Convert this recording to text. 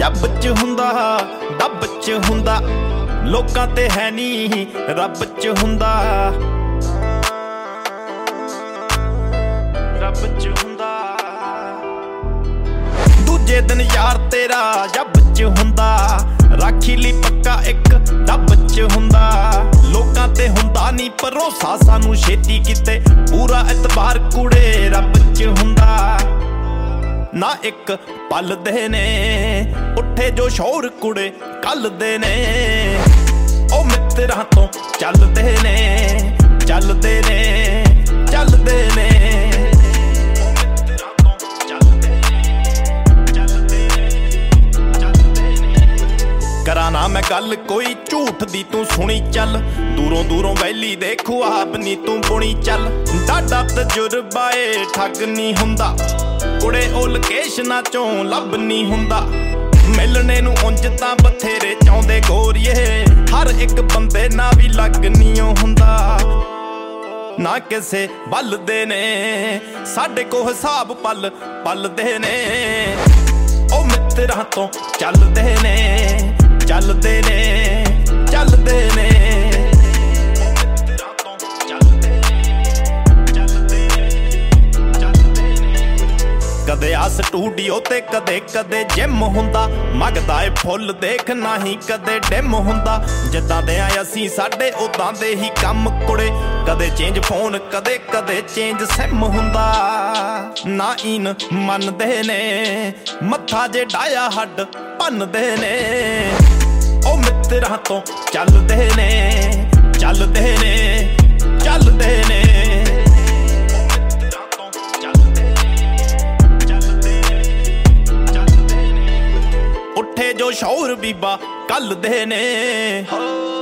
ਜੱਬ ਚ ਹੁੰਦਾ ਡੱਬ ਚ ਹੁੰਦਾ, ਲੋਕਾਂ ਤੇ ਹੈ ਨੀ ਰੱਬ ਚ ਹੁੰਦਾ, ਰੱਬ ਚ ਹੁੰਦਾ। ਦੂਜੇ ਦਿਨ ਯਾਰ ਤੇਰਾ ਜੱਬ ਚ ਹੁੰਦਾ, ਰਾਖੀ ਲਈ ਪੱਕਾ ਇੱਕ ਡੱਬ ਚ ਹੁੰਦਾ। ਲੋਕਾਂ ਤੇ ਹੁੰਦਾ ਨੀ ਭਰੋਸਾ ਸਾਨੂੰ ਛੇਤੀ ਕਿਤੇ, ਪੂਰਾ ਇਤਬਾਰ ਕੁੜੇ ਰੱਬ ਚ ਹੁੰਦਾ। ਨਾ ਇੱਕ ਪਲ ਦੇ ਨੇ ਉੱਠੇ ਜੋ ਸ਼ੌਰ ਕੁੜੇ ਕੱਲ ਦੇ ਨੇ, ਉਹ ਮਿੱਤਰਾਂ ਤੋਂ ਚੱਲਦੇ ਨੇ ਚੱਲਦੇ ਨੇ ਚੱਲਦੇ ਨੇ। ਕਰਾਂ ਨਾ ਮੈਂ ਗੱਲ ਕੋਈ ਝੂਠ ਦੀ ਤੂੰ ਸੁਣੀ ਚੱਲ, ਦੂਰੋਂ ਦੂਰੋਂ ਵੈਲੀ ਦੇ ਖੁਆਬ ਨੀ ਤੂੰ ਬੁਣੀ ਚੱਲ। ਡਾਡਾ ਤਜੁਰਬਾ ਏ ਠੱਗ ਨੀ ਹੁੰਦਾ, ਕੁੜੇ ਉਹ ਲੋਕੇਸ਼ਨਾਂ ਚੋਂ ਲੱਭ ਨੀ ਹੁੰਦਾ। ਮਿਲਣੇ ਨੂੰ ਉਂਝ ਤਾਂ ਬਥੇਰੇ ਚਾਹੁੰਦੇ ਗੋਰੀਏ, ਹਰ ਇੱਕ ਬੰਦੇ ਨਾਲ ਵੀ ਲੱਗ ਨੀ ਹੁੰਦਾ। ਨਾ ਕਿਸੇ ਵੱਲ ਦੇ ਨੇ ਸਾਡੇ ਕੋ ਹਿਸਾਬ ਪਲ ਪਲ ਦੇ ਨੇ, ਉਹ ਮਿੱਤਰਾਂ ਤੋਂ ਚੱਲਦੇ ਨੇ ਚੱਲਦੇ ਨੇ ਚੱਲਦੇ ਨੇ। ਕਦੇ ਆ ਸਟੂਡੀਓ ਤੇ ਕਦੇ ਕਦੇ ਜਿਮ ਹੁੰਦਾ, ਮੰਗਦਾ ਏ ਫੁੱਲ ਦੇਖ ਨਾ ਹੀ ਕਦੇ ਡਿਮ ਹੁੰਦਾ। ਜਿੱਦਾਂ ਦੇ ਆ ਅਸੀਂ ਸਾਡੇ ਉਦਾਂ ਦੇ ਹੀ ਕੰਮ ਕੁੜੇ, ਕਦੇ ਚੇਂਜ ਫੋਨ ਕਦੇ ਕਦੇ ਚੇਂਜ ਸਿਮ ਹੁੰਦਾ। ਨਾ ਇਨ ਮੰਨਦੇ ਨੇ ਮੱਥਾ ਜੇ ਡਾਇਆ ਹੱਡ ਭੰਨਦੇ ਨੇ, ਉਹ ਮਿੱਤਰਾਂ ਤੋਂ ਚੱਲਦੇ ਨੇ ਚੱਲਦੇ ਨੇ ਚੱਲਦੇ ਨੇ। ਉੱਠੇ ਜੋ ਸ਼ੌਰ ਬੀਬਾ ਕੱਲ ਦੇ ਨੇ।